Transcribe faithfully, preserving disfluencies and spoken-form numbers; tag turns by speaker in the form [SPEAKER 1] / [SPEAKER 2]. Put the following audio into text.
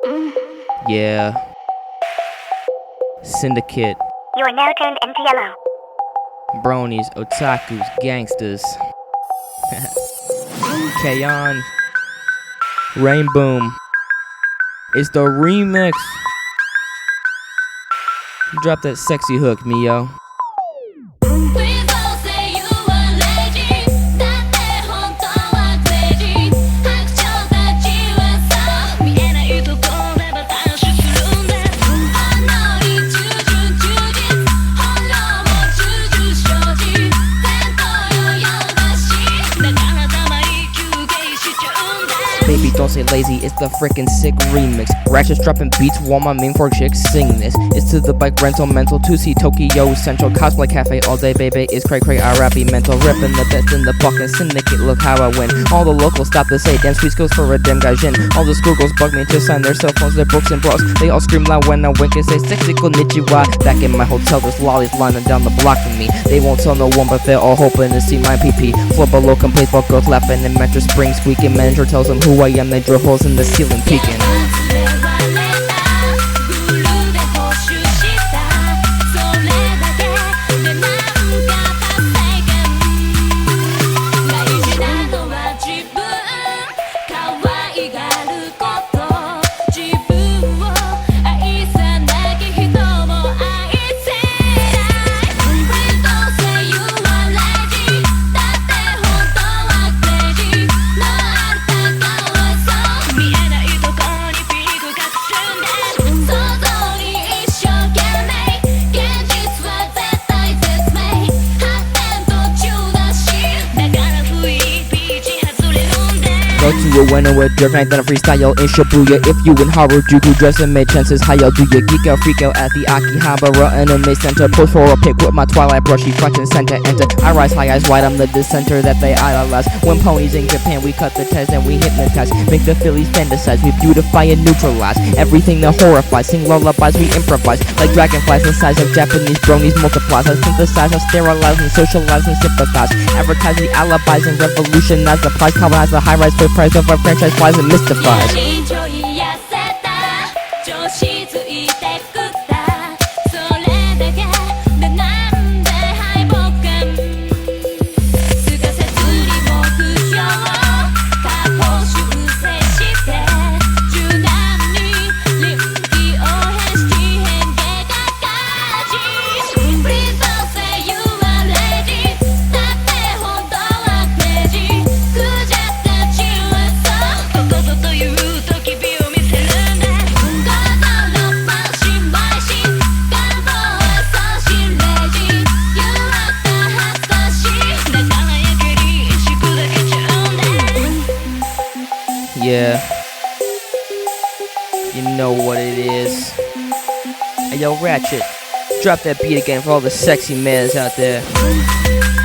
[SPEAKER 1] Yeah. Syndicate.
[SPEAKER 2] You are now turned into yellow.
[SPEAKER 1] Bronies, otakus, gangsters. K-On. Rainboom. It's the remix. Drop that sexy hook, Mio. Baby, don't say lazy, it's the frickin' sick remix. Ratchets dropping beats while my main four chicks sing this. It's to the bike rental mental, to see Tokyo Central. Cosplay cafe all day, baby, it's cray cray, I rappy mental. Ripping the best in the fucking syndicate, look how I win. All the locals stop to say, damn sweet skills for a damn gaijin. All the schoolgirls bug me to sign their cell phones, their books and bras. They all scream loud when I wink and say, sexy konnichiwa. Back in my hotel, there's lollies lining down the block for me. They won't tell no one, but they're all hoping to see my pee-pee. Floor below complaints about girls laughing and mattress springs squeaking. Manager tells them who I am, they drill holes in the ceiling peeking. Go to a winner with your night, then a freestyle in Shibuya. If you in Harajuku dressing made chances, how y'all do ya? Geek out, freak out at the Akihabara Anime Center. Post for a pic with my Twilight brushy front and center. Enter, I rise high, eyes wide, I'm the dissenter that they idolize. When ponies in Japan, we cut the test and we hypnotize. Make the Phillies fantasize, we beautify and neutralize everything that horrifies. Sing lullabies, we improvise like dragonflies. The size of Japanese bronies multiplies. I synthesize, I sterilize and socialize and sympathize. Advertise the alibis and revolutionize the price. Colonize the high-rise for price of our franchise flies and mystifies. Yeah, you know what it is. Hey yo, Ratchet, drop that beat again for all the sexy mans out there.